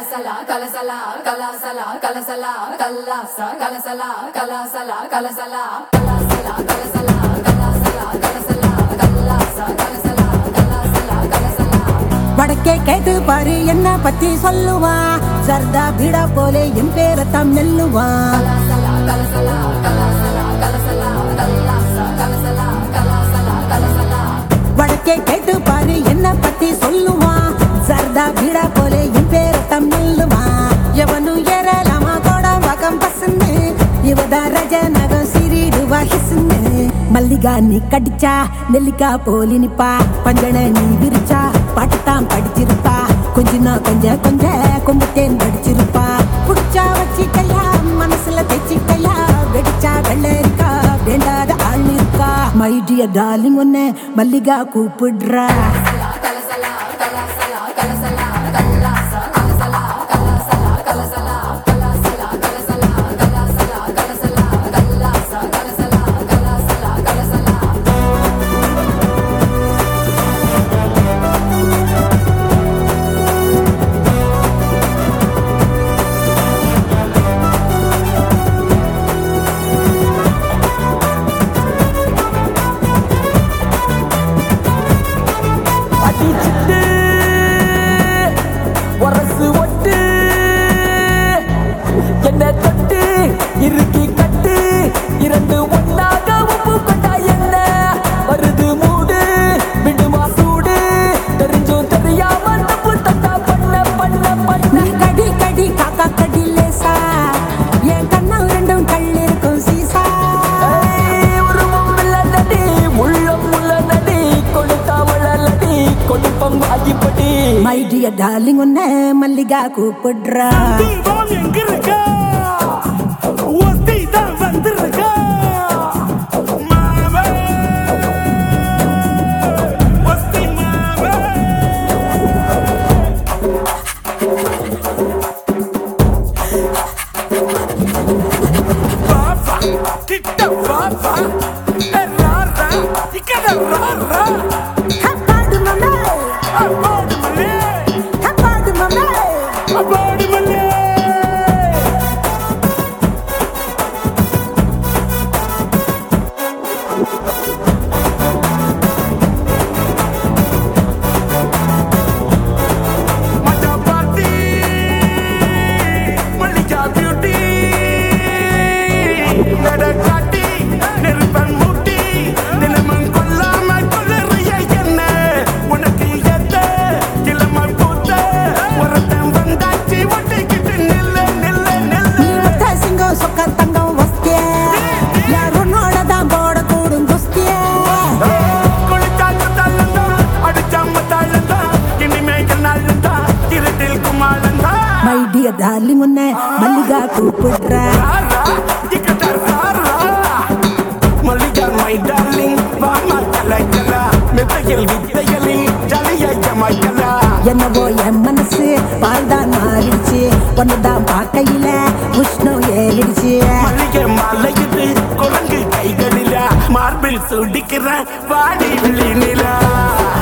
kalasala kalasala kalasala kalasala kalasa kalasala kalasala kalasala kalasala kalasala kalasala kalasala kalasa kalasala kalasala kalasala வடக்கே கேட்டு பாரு என்ன பத்தி சொல்லுவா சர்தா பீடா போலே என் பேரத்தாம் நெல்லுவா kalasala kalasala kalasala kalasala kalasa kalasala kalasala kalasala வடக்கே கேட்டு பாரு என்ன பத்தி சொல்லுவா சர்தா பீடா போலே என் பேரத்தாம் நெல்லுவா எவனு ஏறலாமா கோட வகம் பசன்னு இவதா ரஜநகம் சிறிடுவா ஹிஸ்ன்னு மல்லிகா நீ கடிச்சா நெல்லிக்கா போலி நிப்பா பஞ்சன நீ விரிச்சா பாட்டுத்தான் படிச்சிருப்பா கொஞ்சனா கொஞ்ச கொஞ்ச கொம்புத்தேன் படிச்சிருப்பா புடிச்சா வச்சிக்கையா மனசுல தைச்சிக்கையா வெடிச்சா வெள்ளரிக்கா வேண்டாத ஆள் இருக்கா மை டியர் டார்லிங் உன்னை மல்லிகா கூப்பிடுறா kalasala kalasala kalasala kalasa kalasala kalasala kalasala kalasala kalasala kalasala kalasala kalasa kalasala kalasala kalasala அடிச்சிட்டு வரசு ஒட்டு என்ன தொட்டு இறுக்கி கட்டு இரண்டு ஒன்னாக உப்பு கொண்டா என்ன வருது மூடு விடுமா சூடு தெரிஞ்சும் தெரியாம தப்பு தட்டா பண்ண பண்ண பண்ண நீ கடி கடி காக்கா கடி லேசா என் கண்ணா ரெண்டும் கள்ளிருக்கும் சீசா உருவம் இல்லடி உள்ளம் உள்ளடி கொடுத்தா வளலடி கொடுப்பம் ஆகிப்படி மை டியர் டார்லிங் உன்னை மல்லிகா கூப்பிடுறா தீபம் எங்க இருக்கா ஒத்தி தான் வந்திருக்கா மாவே ஒத்தி மாவே பாபா கிட்ட பாபா ராரா இக்கட ராரா ஹப்பாடு மம்மே அப்பாடு மல்லே ஹப்பாடு மம்மே அப்பாடு மல்லே மஜா பார்ட்டி மல்லிகா பியூட்டி நடக்காட்டி நெருப்பன் மூட்டி நிலமன் கொல்லாம கொள்ளறிய என்ன உனக்கு எத்த கிளம பூத்த ஒருத்தன் வந்தாச்சு ஒட்டிக்கிட்டு நில்ல நில்ல நீ நில்ல ஒத்த சிங்கம் சொக்க தங்கம் வஸ்திய யாருன்னோட தான் போட கூடும் குஸ்திய குளிச்சாக்கு தள்ளந்தா அடிச்சாம தாழந்தா இனிமேல் நாளந்தா இருட்டில் குமாலந்தா மை டியர் டார்லிங் உன்னை மல்லிகா கூப்பிடுறா ராரா இக்கட ராரா மல்லிகா மை டார்லிங் வாமா கலக்கலா மெத்தையில் வித்தைகளில் ஜலிய ஜமாய்க்கலா என்னவோ என் மனசு பால்தான் மாறிடுச்சு ஒன்னுதான் பார்க்கையில உஷ்ணம் ஏறிடுச்சு மல்லிகை மலையுது குரங்கு கைகளில மார்பில் சுடிக்கிற வாடி விழி நிலா